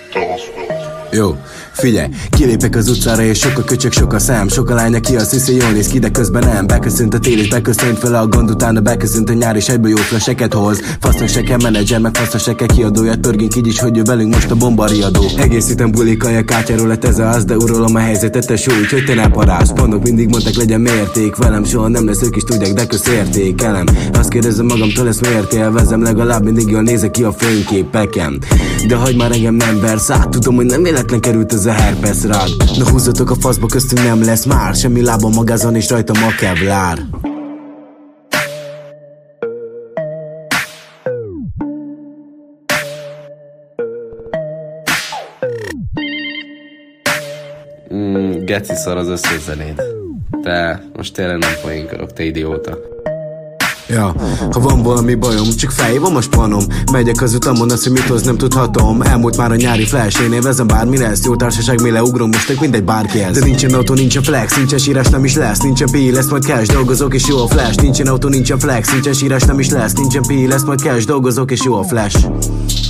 Jó, figyelj, kilépek az utcára és sok a köcsök, sok a szám. Sok a lány, aki azt hiszi, jól néz ki, de közben nem. Beköszönt a tél és beköszönt fel a gond, utána beköszönt a nyár és egyből jó flaseket hoz. Fasznak se kell menedzser, meg fasznak se kell kiadója. Törgünk így is, hogy ő velünk most a bombariadó. Egész héten bulik a kártyáról lett ez az, de urolom a helyzetet, te súly, hogy te ne parázs. Pondok mindig mondták, legyen mérték velem, soha nem lesz, ők is tudják, de kösz értékelem. Azt kérdezem magamtól, ezt miért élvezem, legalább mindig jól nézek ki a fényképeken. De hagyd már engem nem versz át, tudom, hogy nem véletlen került ez a herpes rád. Na húzzatok a faszba, köztünk nem lesz már semmi lába magázon és rajtam a kevlár. Geci szar az összes zenéd. Te most tényleg nem poénkodok, te idióta. Ja, ha van valami bajom, csak felhívom a spanom. Megyek az utamon, azt, hogy mit hoz, nem tudhatom. Elmúlt már a nyári flash, én élvezem bármi lesz. Jó társaság, mi leugrom most, mindegy bárkihez. De nincsen autó, nincsen flex, nincsen sírás, nem is lesz. Nincsen pi, lesz majd cash, dolgozok és jó a flash. Nincsen autó, nincsen flex, nincsen sírás, nem is lesz. Nincsen pi, lesz majd cash, dolgozok és jó a flash.